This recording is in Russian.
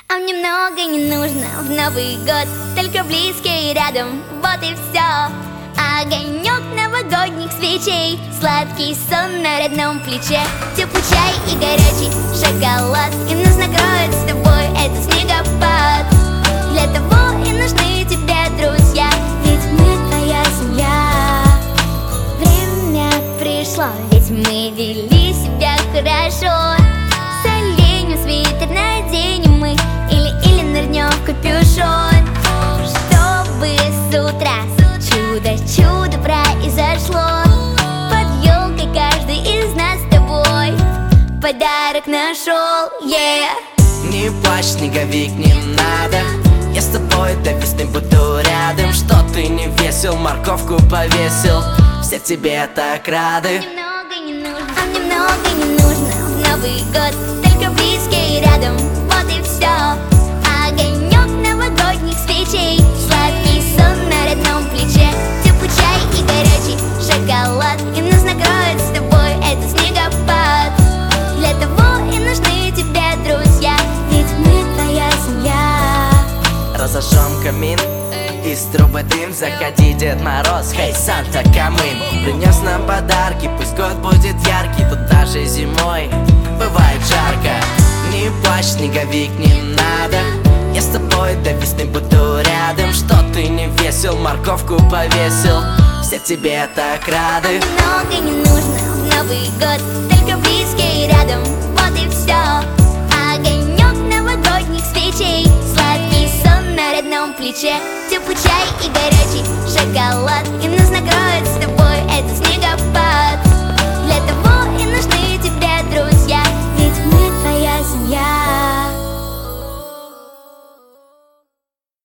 А мне много не нужно в Новый год, только близкие рядом, вот и все. Огонек новогодних свечей, сладкий сон на родном плече, теплый чай и горячий шоколад, и нас накроет с тобой этот снегопад. Для того и нужны тебе друзья, ведь мы твоя семья. Время пришло, ведь мы вели себя хорошо. С оленем свитер наденем мы, или нырнем в капюшон, чтобы с утра чудо произошло. Под елкой каждый из нас с тобой подарок нашел, Не плачь, снеговик, не надо, я с тобой до весны буду рядом. Что ты не весел, морковку повесил, все тебе так рады. Немного не нужно, а мне много не нужно в Новый год, только близкие рядом, вот и все. Огонек новогодних свечей, сладкий сон на родном плече, теплый чай и горячий шоколад, и нас накроет с тобой этот снегопад. Для того и нужны тебе друзья, ведь мы твоя семья. Разожжем камин, из трубы дым, заходи, Дед Мороз, хей, Санта, камин. Принес нам подарки, пусть год будет яркий, тут даже зимой бывает жарко. Не плачь, снеговик, не надо, я с тобой до весны буду рядом. Что ты не весел, морковку повесил, все тебе так рады. Много не нужно в Новый год, только близкие рядом, вот и все. Огонек новогодних свечей, сладкий сон на родном плече, теплый чай и горячий шоколад, и